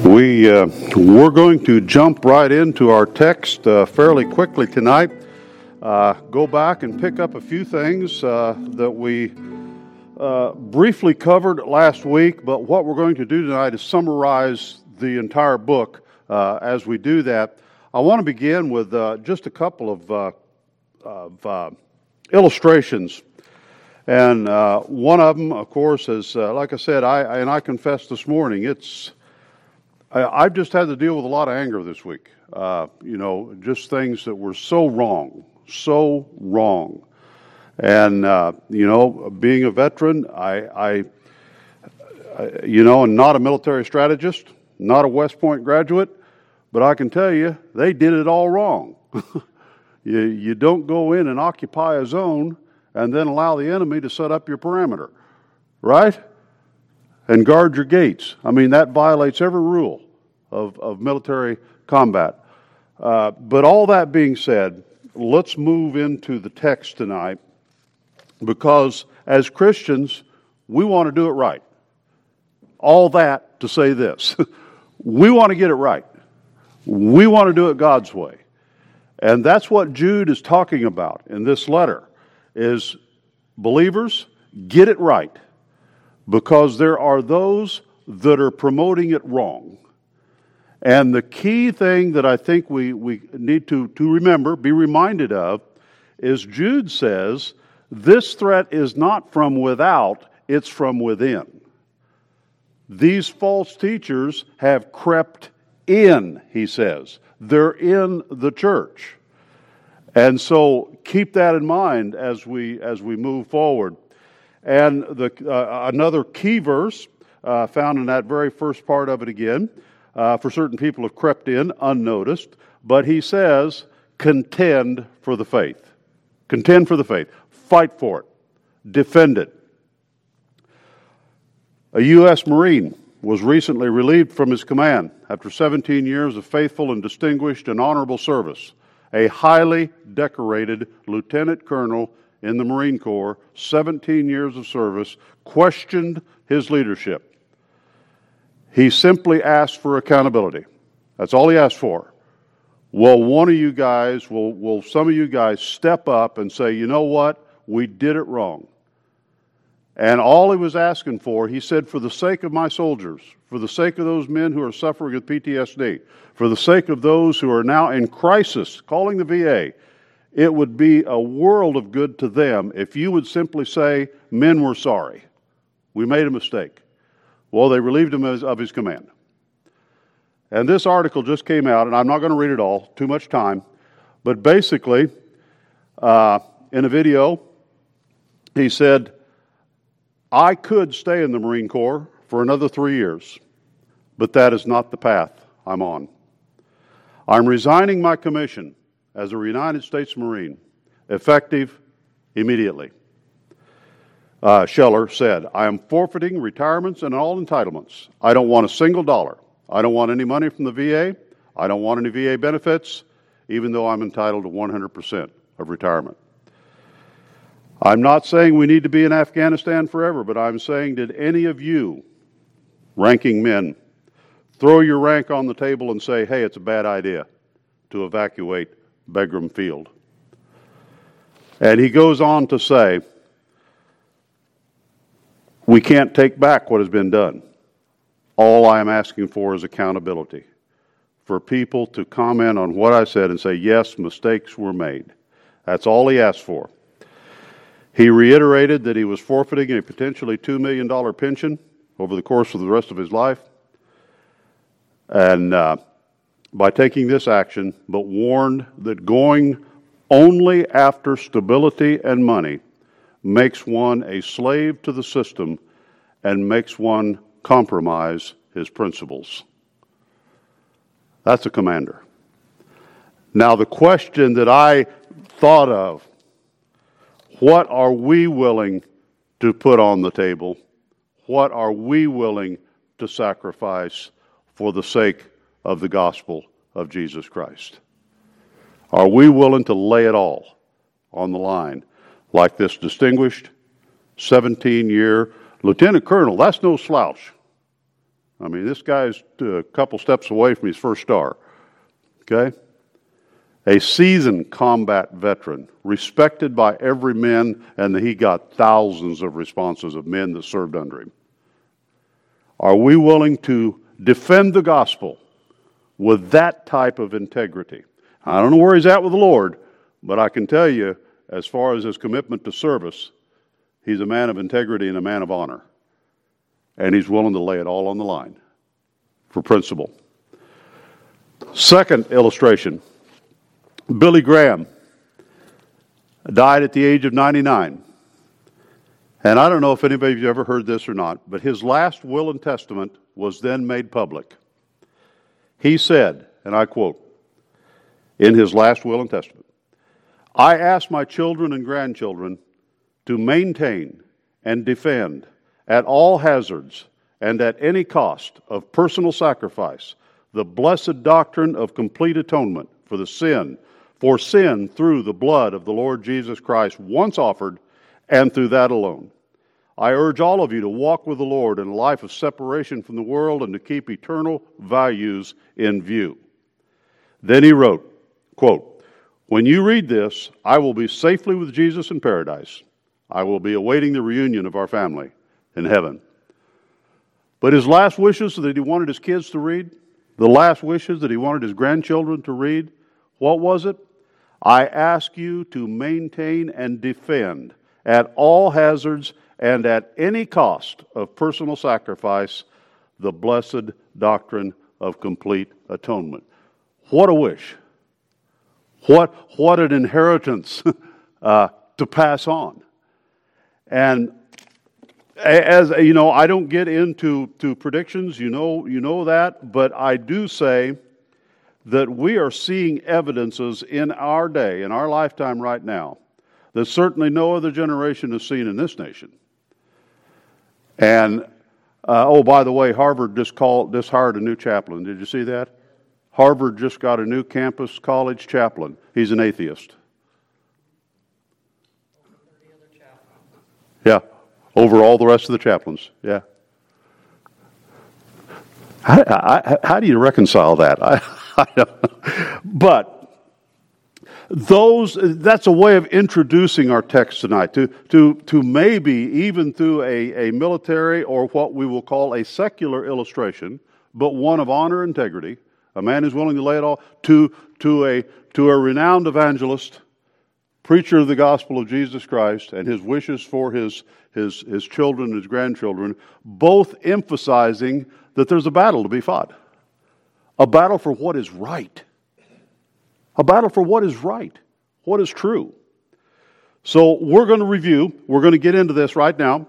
We're going to jump right into our text fairly quickly tonight. Go back and pick up a few things that we briefly covered last week, but what we're going to do tonight is summarize the entire book. As we do that, I want to begin with just a couple of illustrations. And one of them, of course, is, like I said, I confessed this morning, I've just had to deal with a lot of anger this week. Just things that were so wrong. And, being a veteran, I'm not a military strategist, not a West Point graduate, but I can tell you, they did it all wrong. You don't go in and occupy a zone and then allow the enemy to set up your perimeter, right? And guard your gates. I mean, that violates every rule of military combat. But all that being said, let's move into the text tonight, because as Christians, we want to do it right. All that to say this. We want to get it right. We want to do it God's way. And that's what Jude is talking about in this letter, is believers, get it right. Because there are those that are promoting it wrong. And the key thing that I think we need to remember, be reminded of, is Jude says, this threat is not from without, it's from within. These false teachers have crept in, he says. They're in the church. And so keep that in mind as we move forward. And another key verse found in that very first part of it again, for certain people have crept in unnoticed, but he says, contend for the faith. Contend for the faith. Fight for it. Defend it. A U.S. Marine was recently relieved from his command after 17 years of faithful and distinguished and honorable service. A highly decorated lieutenant colonel in the Marine Corps, 17 years of service, questioned his leadership. He simply asked for accountability. That's all he asked for. Will some of you guys step up and say, you know what, we did it wrong? And all he was asking for, he said, for the sake of my soldiers, for the sake of those men who are suffering with PTSD, for the sake of those who are now in crisis, calling the VA, it would be a world of good to them if you would simply say, men, we're sorry. We made a mistake. Well, they relieved him of his command. And this article just came out, and I'm not going to read it all, too much time, but basically, in a video, he said, I could stay in the Marine Corps for another 3 years, but that is not the path I'm on. I'm resigning my commission as a United States Marine, effective immediately. Scheller said, I am forfeiting retirements and all entitlements. I don't want a single dollar. I don't want any money from the VA. I don't want any VA benefits, even though I'm entitled to 100% of retirement. I'm not saying we need to be in Afghanistan forever, but I'm saying, did any of you, ranking men, throw your rank on the table and say, hey, it's a bad idea to evacuate Bagram Field? And he goes on to say, we can't take back what has been done. All I am asking for is accountability. For people to comment on what I said and say, yes, mistakes were made. That's all he asked for. He reiterated that he was forfeiting a potentially $2 million pension over the course of the rest of his life. And by taking this action, but warned that going only after stability and money makes one a slave to the system and makes one compromise his principles. That's a commander. Now, the question that I thought of, what are we willing to put on the table? What are we willing to sacrifice for the sake of the gospel of Jesus Christ? Are we willing to lay it all on the line like this distinguished 17-year lieutenant colonel? That's no slouch. I mean, this guy's a couple steps away from his first star. Okay? A seasoned combat veteran, respected by every man, and he got thousands of responses of men that served under him. Are we willing to defend the gospel with that type of integrity? I don't know where he's at with the Lord, but I can tell you, as far as his commitment to service, he's a man of integrity and a man of honor. And he's willing to lay it all on the line for principle. Second illustration. Billy Graham died at the age of 99. And I don't know if anybody of you ever heard this or not, but his last will and testament was then made public. He said, and I quote, in his last will and testament, "I ask my children and grandchildren to maintain and defend at all hazards and at any cost of personal sacrifice the blessed doctrine of complete atonement for sin through the blood of the Lord Jesus Christ once offered, and through that alone. I urge all of you to walk with the Lord in a life of separation from the world and to keep eternal values in view." Then he wrote, quote, "When you read this, I will be safely with Jesus in paradise. I will be awaiting the reunion of our family in heaven." But his last wishes that he wanted his kids to read, the last wishes that he wanted his grandchildren to read, what was it? "I ask you to maintain and defend at all hazards and at any cost of personal sacrifice the blessed doctrine of complete atonement." What a wish. What an inheritance to pass on. And as you know, I don't get into predictions, you know that, but I do say that we are seeing evidences in our day, in our lifetime right now, that certainly no other generation has seen in this nation. And, by the way, Harvard just hired a new chaplain. Did you see that? Harvard just got a new campus college chaplain. He's an atheist. Yeah, over all the rest of the chaplains. Yeah. How do you reconcile that? I don't know. But that's a way of introducing our text tonight to maybe even through a military or what we will call a secular illustration, but one of honor and integrity. A man who's willing to lay it all to a renowned evangelist, preacher of the gospel of Jesus Christ, and his wishes for his children and his grandchildren, both emphasizing that there's a battle to be fought. A battle for what is right. A battle for what is right, what is true. So we're going to review. We're going to get into this right now.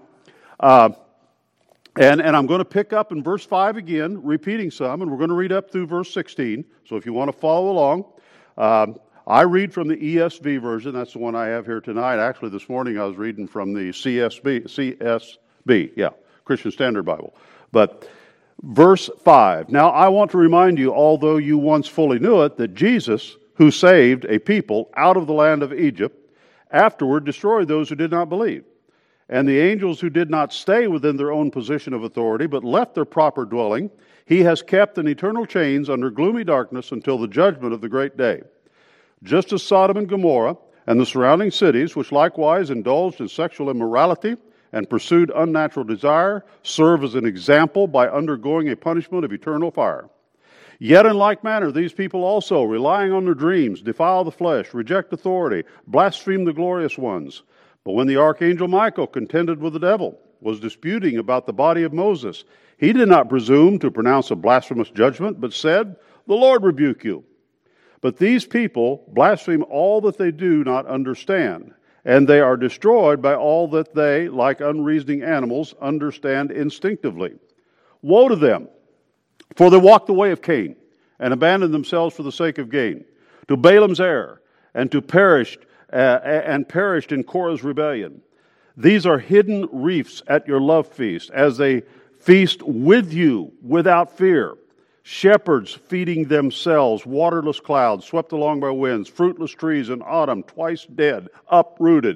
And I'm going to pick up in verse 5 again, repeating some, and we're going to read up through verse 16. So if you want to follow along, I read from the ESV version. That's the one I have here tonight. Actually, this morning I was reading from the CSB, Christian Standard Bible. But verse 5, "Now I want to remind you, although you once fully knew it, that Jesus, who saved a people out of the land of Egypt, afterward destroyed those who did not believe. And the angels who did not stay within their own position of authority, but left their proper dwelling, he has kept in eternal chains under gloomy darkness until the judgment of the great day. Just as Sodom and Gomorrah and the surrounding cities, which likewise indulged in sexual immorality and pursued unnatural desire, serve as an example by undergoing a punishment of eternal fire. Yet in like manner, these people also, relying on their dreams, defile the flesh, reject authority, blaspheme the glorious ones. But when the archangel Michael contended with the devil, was disputing about the body of Moses, he did not presume to pronounce a blasphemous judgment, but said, 'The Lord rebuke you.' But these people blaspheme all that they do not understand, and they are destroyed by all that they, like unreasoning animals, understand instinctively. Woe to them, for they walk the way of Cain, and abandon themselves for the sake of gain, to Balaam's error, and perished in Korah's rebellion. These are hidden reefs at your love feast, as they feast with you without fear. Shepherds feeding themselves, waterless clouds swept along by winds, fruitless trees in autumn, twice dead, uprooted.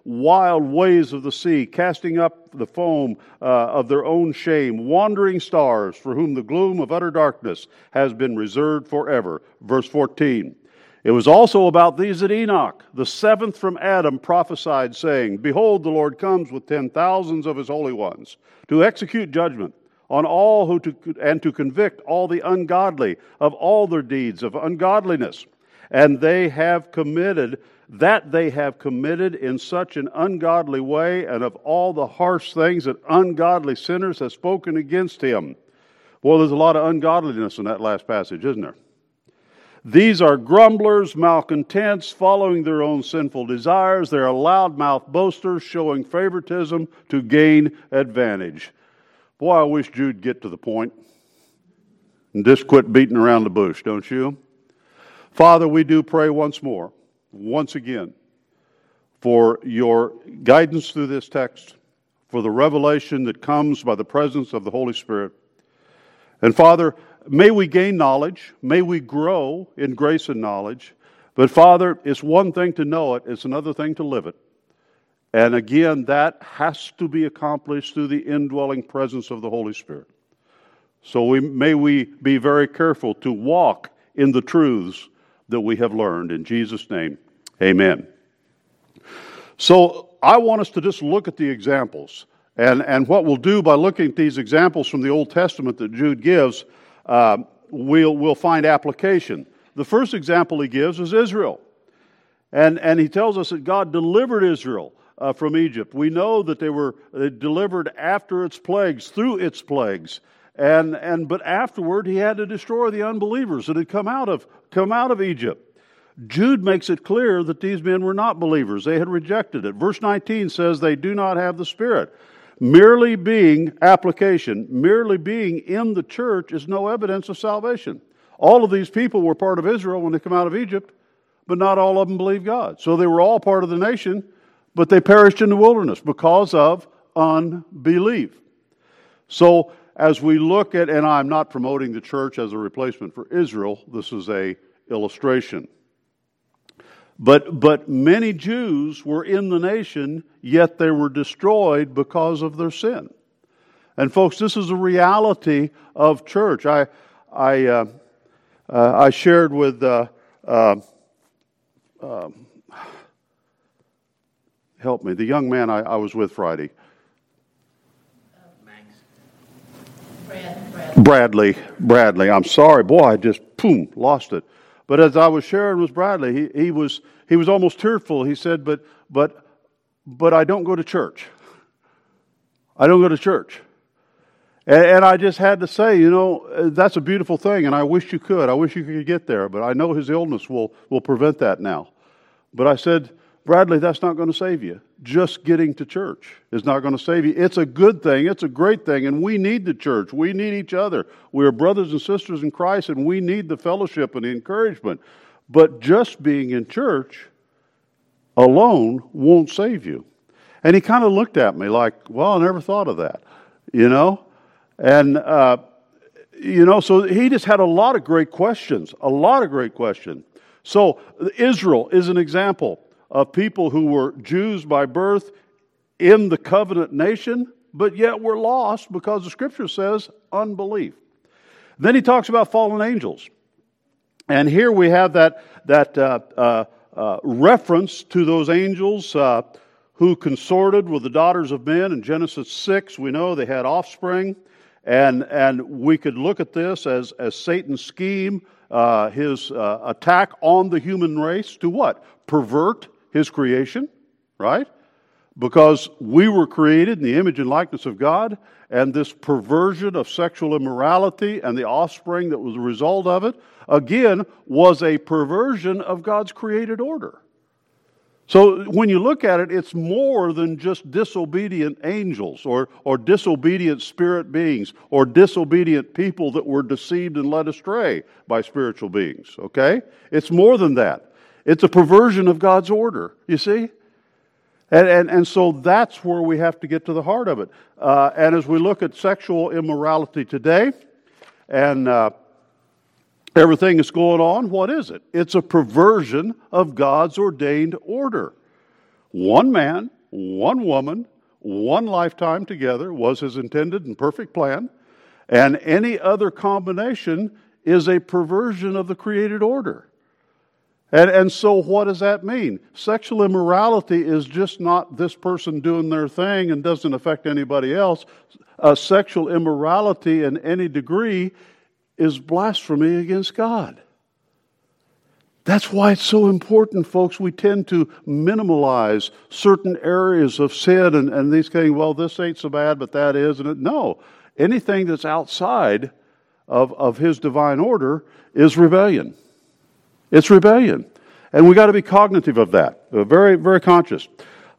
wild waves of the sea, casting up the foam of their own shame, wandering stars for whom the gloom of utter darkness has been reserved forever. Verse 14. It was also about these that Enoch, the seventh from Adam, prophesied, saying, Behold, the Lord comes with 10,000s of his holy ones, to execute judgment on all and to convict all the ungodly of all their deeds of ungodliness. And they have committed in such an ungodly way, and of all the harsh things that ungodly sinners have spoken against him. Well, there's a lot of ungodliness in that last passage, isn't there? These are grumblers, malcontents, following their own sinful desires. They're loudmouth boasters, showing favoritism to gain advantage. Boy, I wish Jude'd get to the point and just quit beating around the bush, don't you? Father, we do pray once again, for your guidance through this text, for the revelation that comes by the presence of the Holy Spirit. And Father, may we gain knowledge, may we grow in grace and knowledge. But Father, it's one thing to know it, it's another thing to live it. And again, that has to be accomplished through the indwelling presence of the Holy Spirit. So may we be very careful to walk in the truths that we have learned. In Jesus' name, amen. So I want us to just look at the examples. And what we'll do by looking at these examples from the Old Testament that Jude gives, we'll find application. The first example he gives is Israel. And he tells us that God delivered Israel from Egypt. We know that they were delivered after its plagues, through its plagues. But afterward, he had to destroy the unbelievers that had come out of Egypt. Jude makes it clear that these men were not believers. They had rejected it. Verse 19 says they do not have the Spirit. Merely being in the church is no evidence of salvation. All of these people were part of Israel when they come out of Egypt, but not all of them believed God. So they were all part of the nation, but they perished in the wilderness because of unbelief. So as we look at, and I'm not promoting the church as a replacement for Israel, this is an illustration. But many Jews were in the nation, yet they were destroyed because of their sin. And folks, this is a reality of church. I shared with help me, the young man I was with Friday. Bradley. I'm sorry, boy, I just lost it. But as I was sharing with Bradley, he was almost tearful. He said, "But I don't go to church. I don't go to church." And I just had to say, that's a beautiful thing, and I wish you could. I wish you could get there, but I know his illness will prevent that now. But I said, Bradley, that's not going to save you. Just getting to church is not going to save you. It's a good thing. It's a great thing. And we need the church. We need each other. We are brothers and sisters in Christ, and we need the fellowship and the encouragement. But just being in church alone won't save you. And he kind of looked at me like, well, I never thought of that, And, so he just had a lot of great questions. So Israel is an example of people who were Jews by birth in the covenant nation, but yet were lost because the Scripture says unbelief. Then he talks about fallen angels. And here we have that reference to those angels who consorted with the daughters of men. In Genesis 6, we know they had offspring. And we could look at this as Satan's scheme, his attack on the human race to what? Pervert his creation, right? Because we were created in the image and likeness of God, and this perversion of sexual immorality and the offspring that was a result of it, again, was a perversion of God's created order. So when you look at it, it's more than just disobedient angels or disobedient spirit beings or disobedient people that were deceived and led astray by spiritual beings, okay? It's more than that. It's a perversion of God's order, you see? And so that's where we have to get to the heart of it. And as we look at sexual immorality today and everything that's going on, what is it? It's a perversion of God's ordained order. One man one woman, one lifetime together was his intended and perfect plan, and any other combination is a perversion of the created order. And so what does that mean? Sexual immorality is just not this person doing their thing and doesn't affect anybody else. Sexual immorality in any degree is blasphemy against God. That's why it's so important, folks. We tend to minimalize certain areas of sin and these things, well, this ain't so bad, but that is. And no, anything that's outside of His divine order is rebellion. It's rebellion. And we got to be cognitive of that. Very, very conscious.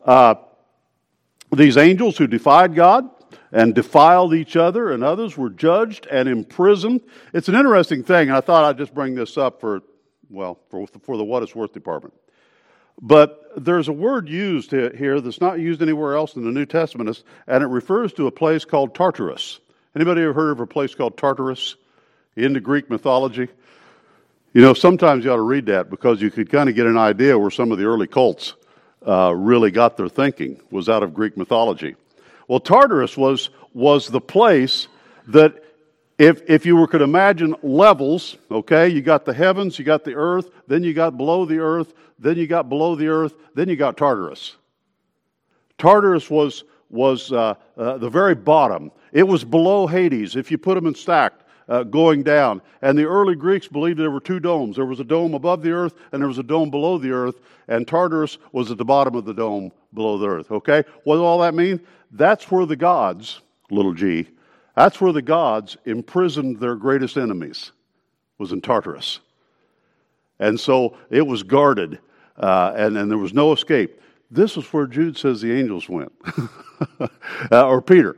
These angels who defied God and defiled each other and others were judged and imprisoned. It's an interesting thing, and I thought I'd just bring this up for the What It's Worth department. But there's a word used here that's not used anywhere else in the New Testament, and it refers to a place called Tartarus. Anybody ever heard of a place called Tartarus in the Greek mythology? You know, sometimes you ought to read that because you could kind of get an idea where some of the early cults really got their thinking, was out of Greek mythology. Well, Tartarus was the place that if you could imagine levels, okay, you got the heavens, you got the earth, then you got below the earth, then you got below the earth, then you got Tartarus. Tartarus was the very bottom. It was below Hades, if you put them in stacked, going down. And the early Greeks believed there were two domes. There was a dome above the earth, and there was a dome below the earth, and Tartarus was at the bottom of the dome below the earth, okay? What does all that mean? That's where the gods, little g, that's where the gods imprisoned their greatest enemies, was in Tartarus. And so it was guarded, and there was no escape. This is where Jude says the angels went. Or Peter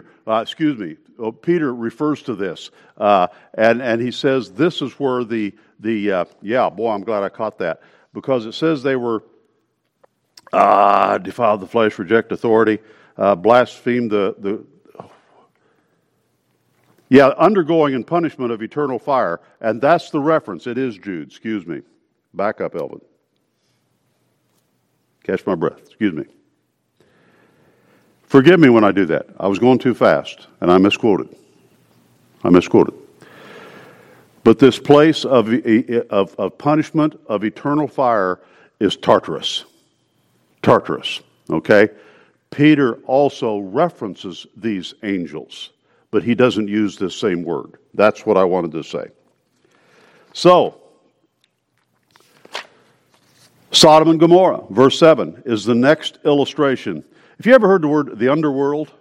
refers to this. And he says this is where I'm glad I caught that. Because it says they were defiled the flesh, reject authority, blasphemed undergoing and punishment of eternal fire. And that's the reference. It is Jude. Excuse me. Back up, Elvin. Catch my breath. Excuse me. Forgive me when I do that. I was going too fast, and I misquoted. But this place of punishment, of eternal fire, is Tartarus. Tartarus, okay? Peter also references these angels, but he doesn't use this same word. That's what I wanted to say. So, Sodom and Gomorrah, verse 7, is the next illustration. If you ever heard the word the underworld,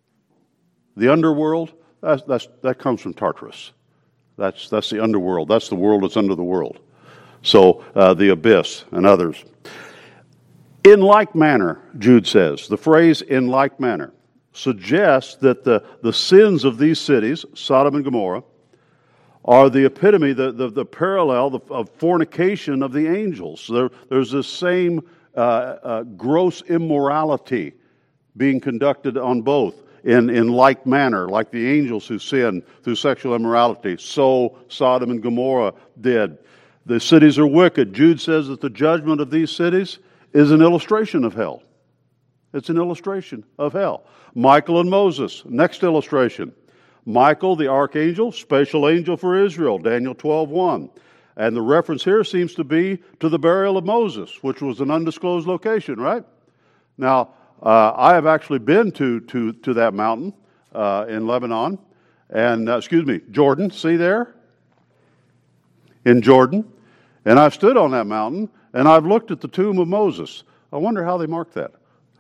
that comes from Tartarus. That's the underworld. That's the world that's under the world. So the abyss and others. In like manner, Jude says, the phrase "in like manner" suggests that the sins of these cities, Sodom and Gomorrah, are the epitome, the parallel of fornication of the angels. There's this same gross immorality being conducted on both in like manner, like the angels who sin through sexual immorality. So Sodom and Gomorrah did. The cities are wicked. Jude says that the judgment of these cities is an illustration of hell. It's an illustration of hell. Michael and Moses, next illustration. Michael, the archangel, special angel for Israel, Daniel 12:1. And the reference here seems to be to the burial of Moses, which was an undisclosed location, right? Now, I have actually been to that mountain in Lebanon, and Jordan. See there? In Jordan. And I've stood on that mountain, and I've looked at the tomb of Moses. I wonder how they marked that.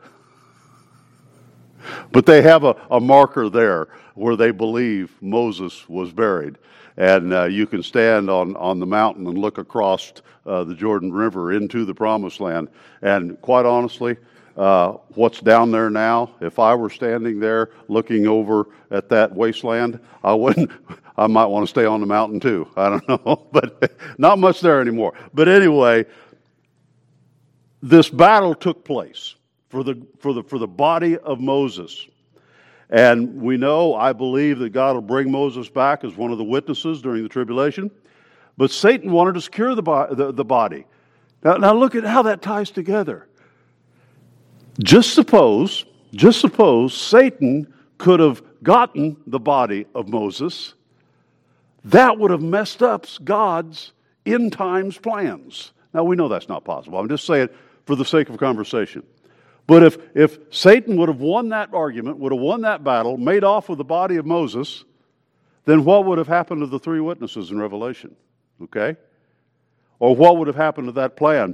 But they have a marker there where they believe Moses was buried. And you can stand on the mountain and look across the Jordan River into the Promised Land. And quite honestly, what's down there now, if I were standing there looking over at that wasteland, I might want to stay on the mountain too. I don't know, but not much there anymore. But anyway, this battle took place for the body of Moses. And we know, I believe, that God will bring Moses back as one of the witnesses during the tribulation. But Satan wanted to secure the body. Now look at how that ties together. Just suppose Satan could have gotten the body of Moses. That would have messed up God's end times plans. Now, we know that's not possible. I'm just saying for the sake of conversation. But if Satan would have won that argument, would have won that battle, made off with the body of Moses, then what would have happened to the three witnesses in Revelation? Okay? Or what would have happened to that plan?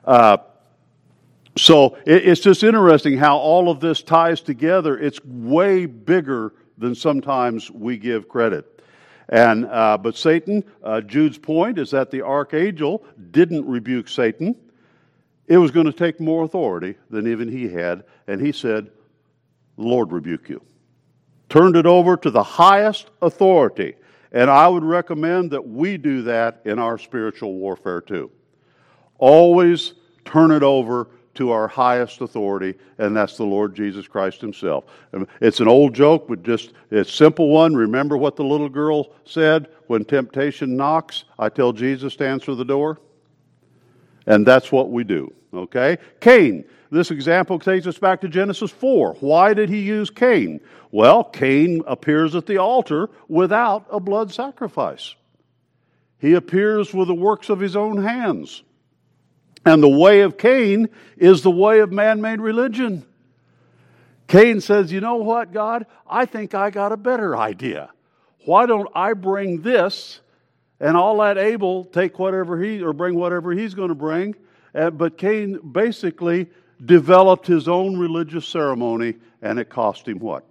So it's just interesting how all of this ties together. It's way bigger than sometimes we give credit. And but Satan, Jude's point is that the archangel didn't rebuke Satan. It was going to take more authority than even he had. And he said, "The Lord rebuke you." Turned it over to the highest authority. And I would recommend that we do that in our spiritual warfare too. Always turn it over to our highest authority, and that's the Lord Jesus Christ himself. It's an old joke, but it's a simple one. Remember what the little girl said? When temptation knocks, I tell Jesus to answer the door. And that's what we do, okay? Cain. This example takes us back to Genesis 4. Why did he use Cain? Well, Cain appears at the altar without a blood sacrifice. He appears with the works of his own hands. And the way of Cain is the way of man-made religion. Cain says, "You know what, God? I think I got a better idea. Why don't I bring this, and I'll let Abel take whatever bring whatever he's going to bring." But Cain basically developed his own religious ceremony, and it cost him what?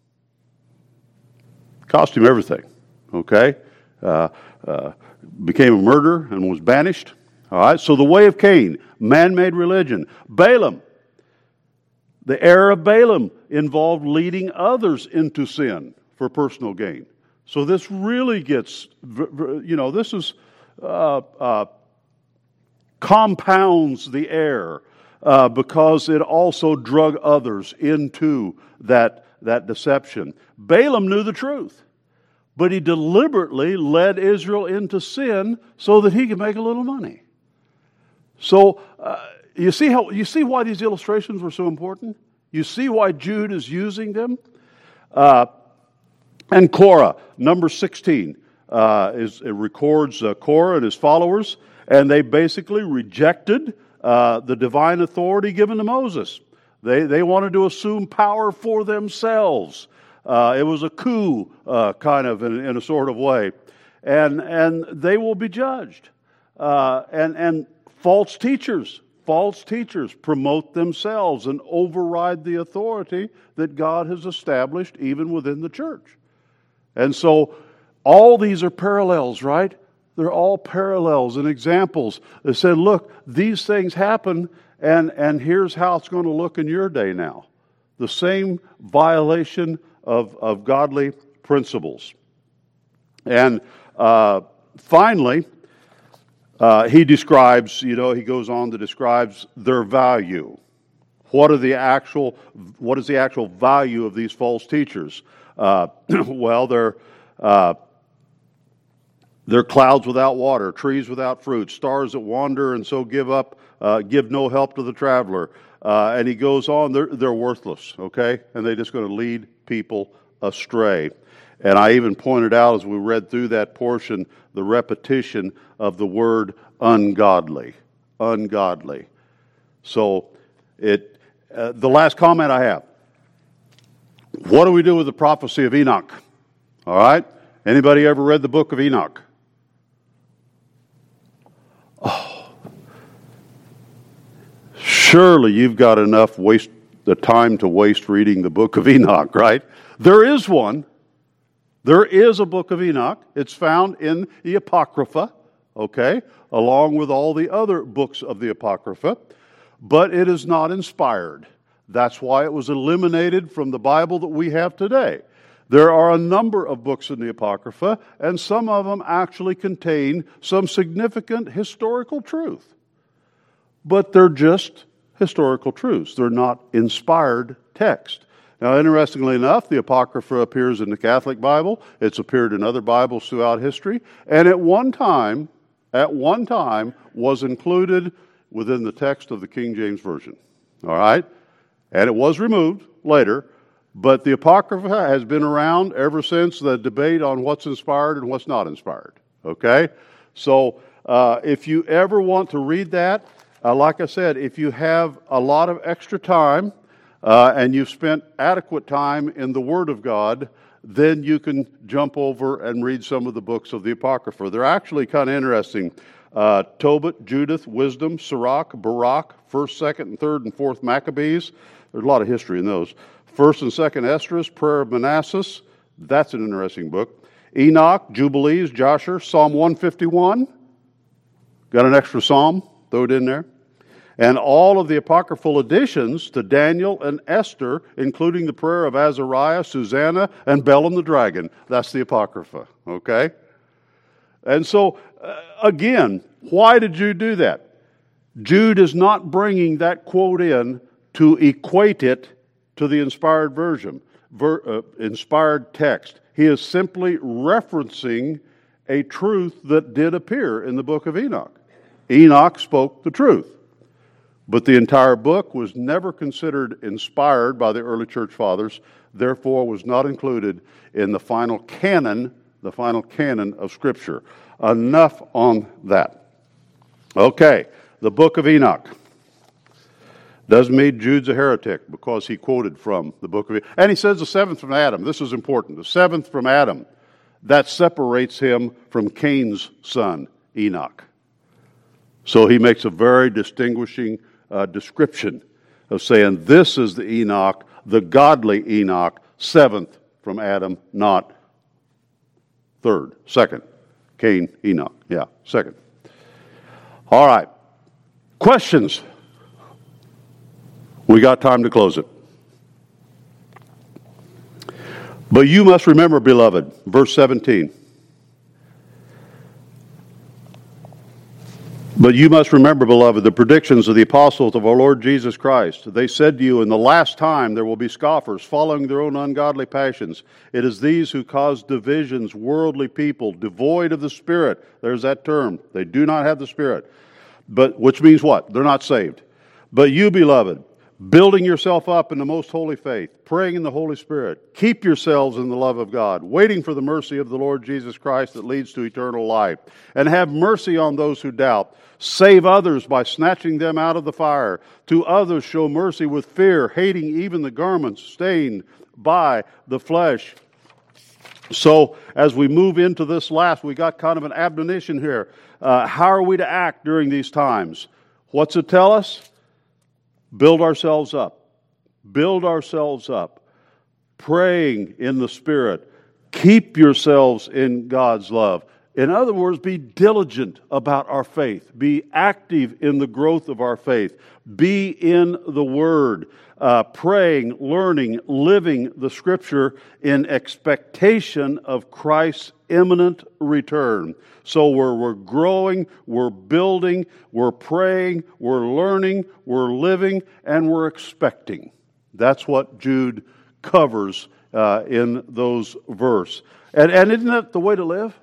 Cost him everything. Okay? Became a murderer and was banished. All right, so the way of Cain, man-made religion. Balaam, the error of Balaam involved leading others into sin for personal gain. So this really gets, this is compounds the error because it also drug others into that deception. Balaam knew the truth, but he deliberately led Israel into sin so that he could make a little money. So you see why these illustrations were so important? You see why Jude is using them? And Korah, number 16, it records Korah and his followers, and they basically rejected the divine authority given to Moses. They wanted to assume power for themselves. It was a coup, kind of in a sort of way, and they will be judged. And false teachers promote themselves and override the authority that God has established even within the church. And so all these are parallels, right? They're all parallels and examples that said, look, these things happen, and here's how it's going to look in your day now. The same violation of godly principles. And finally, he describes, he goes on to describe their value. What is the actual value of these false teachers? Well, they're clouds without water, trees without fruit, stars that wander and so give no help to the traveler. And he goes on, they're worthless, okay? And they're just going to lead people astray. And I even pointed out as we read through that portion, the repetition of the word ungodly. Ungodly. So the last comment I have. What do we do with the prophecy of Enoch? All right? Anybody ever read the book of Enoch? Oh. Surely you've got enough time to waste reading the book of Enoch, right? There is one. There is a book of Enoch. It's found in the Apocrypha, okay, along with all the other books of the Apocrypha, but it is not inspired. That's why it was eliminated from the Bible that we have today. There are a number of books in the Apocrypha, and some of them actually contain some significant historical truth. But they're just historical truths. They're not inspired text. Now, interestingly enough, the Apocrypha appears in the Catholic Bible. It's appeared in other Bibles throughout history. And at one time, was included within the text of the King James Version. All right? And it was removed later, but the Apocrypha has been around ever since the debate on what's inspired and what's not inspired. Okay? So if you ever want to read that, like I said, if you have a lot of extra time and you've spent adequate time in the Word of God, then you can jump over and read some of the books of the Apocrypha. They're actually kind of interesting. Tobit, Judith, Wisdom, Sirach, Barak, 1st, 2nd, and 3rd, and 4th Maccabees. There's a lot of history in those. 1st and 2nd Esdras, Prayer of Manasseh. That's an interesting book. Enoch, Jubilees, Joshua, Psalm 151. Got an extra psalm, throw it in there. And all of the apocryphal additions to Daniel and Esther, including the prayer of Azariah, Susanna, and Balaam the dragon. That's the Apocrypha, okay? And so, again, why did Jude do that? Jude is not bringing that quote in to equate it to the inspired version, inspired text. He is simply referencing a truth that did appear in the book of Enoch. Enoch spoke the truth. But the entire book was never considered inspired by the early church fathers, therefore was not included in the final canon of Scripture. Enough on that. Okay, the book of Enoch. Doesn't mean Jude's a heretic because he quoted from the book of Enoch. And he says the 7th from Adam. This is important. The 7th from Adam. That separates him from Cain's son, Enoch. So he makes a very distinguishing description of saying this is the Enoch, the godly Enoch, 7th from Adam, not 3rd, 2nd. Cain, Enoch. Yeah, 2nd. All right. Questions? We got time to close it. But you must remember, beloved, verse 17. But you must remember, beloved, the predictions of the apostles of our Lord Jesus Christ. They said to you, in the last time there will be scoffers, following their own ungodly passions. It is these who cause divisions, worldly people, devoid of the Spirit. There's that term. They do not have the Spirit. But which means what? They're not saved. But you, beloved, building yourself up in the most holy faith, praying in the Holy Spirit, keep yourselves in the love of God, waiting for the mercy of the Lord Jesus Christ that leads to eternal life. And have mercy on those who doubt. Save others by snatching them out of the fire. To others show mercy with fear, hating even the garments stained by the flesh. So, as we move into this last, we got kind of an admonition here. How are we to act during these times? What's it tell us? Build ourselves up. Build ourselves up. Praying in the Spirit. Keep yourselves in God's love. In other words, be diligent about our faith. Be active in the growth of our faith. Be in the Word. Praying, learning, living the Scripture in expectation of Christ's imminent return. So we're growing, we're building, we're praying, we're learning, we're living, and we're expecting. That's what Jude covers in those verses. And isn't that the way to live?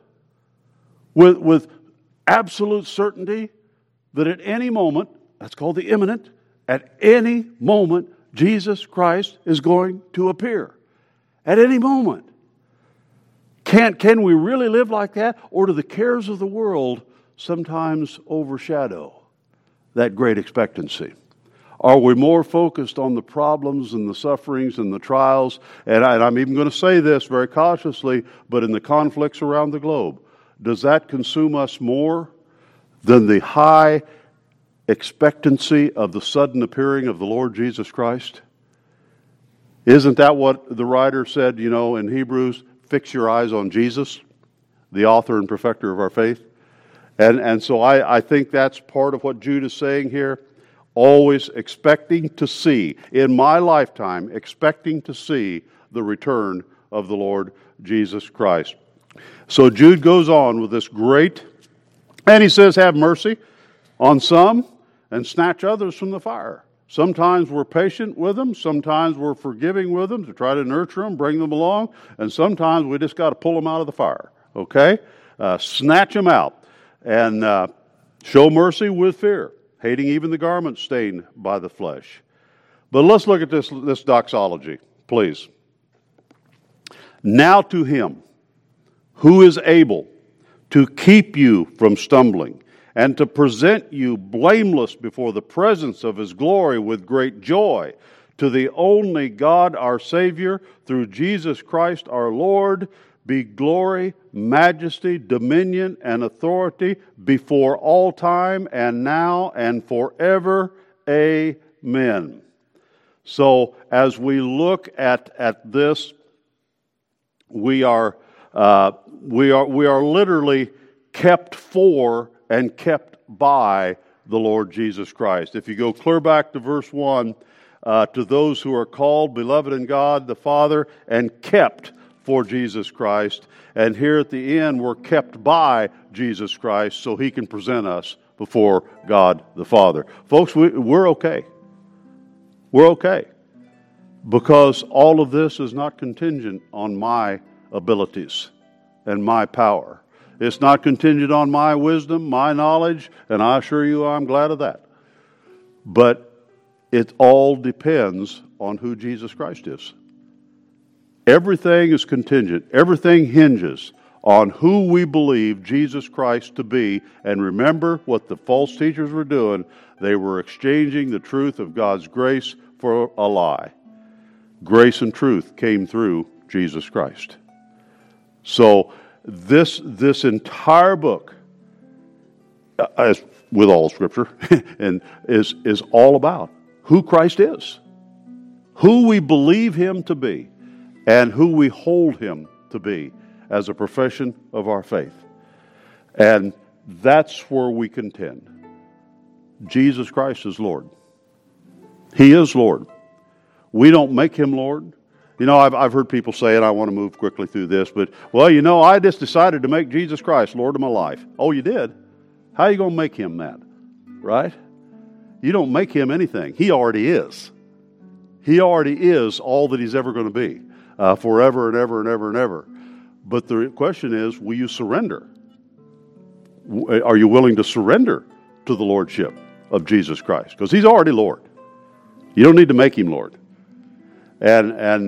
With absolute certainty that at any moment, that's called the imminent, at any moment, Jesus Christ is going to appear. At any moment. Can we really live like that? Or do the cares of the world sometimes overshadow that great expectancy? Are we more focused on the problems and the sufferings and the trials? And I'm even going to say this very cautiously, but in the conflicts around the globe, does that consume us more than the high expectancy of the sudden appearing of the Lord Jesus Christ? Isn't that what the writer said, in Hebrews? Fix your eyes on Jesus, the author and perfecter of our faith. And so I think that's part of what Jude is saying here. Always expecting to see, in my lifetime, expecting to see the return of the Lord Jesus Christ. So Jude goes on with this great, and he says, have mercy on some and snatch others from the fire. Sometimes we're patient with them. Sometimes we're forgiving with them to try to nurture them, bring them along. And sometimes we just got to pull them out of the fire. Okay? Snatch them out. And show mercy with fear, hating even the garment stained by the flesh. But let's look at this doxology, please. Now to him who is able to keep you from stumbling and to present you blameless before the presence of his glory with great joy, to the only God our Savior, through Jesus Christ our Lord, be glory, majesty, dominion, and authority before all time and now and forever. Amen. So as we look at this, we are literally kept for and kept by the Lord Jesus Christ. If you go clear back to verse 1, to those who are called, beloved in God the Father, and kept for Jesus Christ. And here at the end, we're kept by Jesus Christ so he can present us before God the Father. Folks, we're okay. We're okay. Because all of this is not contingent on my abilities and my power. It's not contingent on my wisdom, my knowledge, and I assure you I'm glad of that. But it all depends on who Jesus Christ is. Everything is contingent. Everything hinges on who we believe Jesus Christ to be. And remember what the false teachers were doing. They were exchanging the truth of God's grace for a lie. Grace and truth came through Jesus Christ. So this entire book, as with all Scripture, and is all about who Christ is, who we believe him to be, and who we hold him to be as a profession of our faith. And that's where we contend. Jesus Christ is Lord. He is Lord. We don't make him Lord. You know, I've heard people say, and I want to move quickly through this, but, well, you know, I just decided to make Jesus Christ Lord of my life. Oh, you did? How are you going to make him that? Right? You don't make him anything. He already is. He already is all that he's ever going to be, forever and ever and ever and ever. But the question is, will you surrender? Are you willing to surrender to the lordship of Jesus Christ? Because he's already Lord. You don't need to make him Lord. And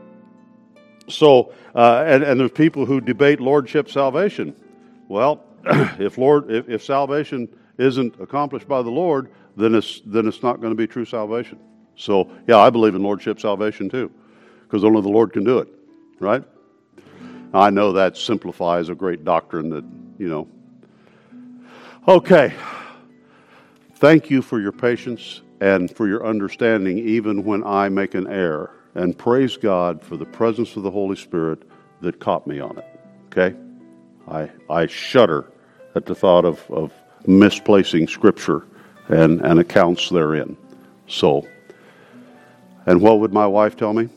there's people who debate lordship salvation. Well, if salvation isn't accomplished by the Lord, then it's not going to be true salvation. So yeah, I believe in lordship salvation too, because only the Lord can do it, right? I know that simplifies a great doctrine that, you know. Okay. Thank you for your patience and for your understanding even when I make an error. And praise God for the presence of the Holy Spirit that caught me on it. Okay? I shudder at the thought of misplacing Scripture and accounts therein. So, and what would my wife tell me?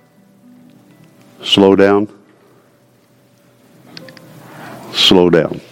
Slow down. Slow down.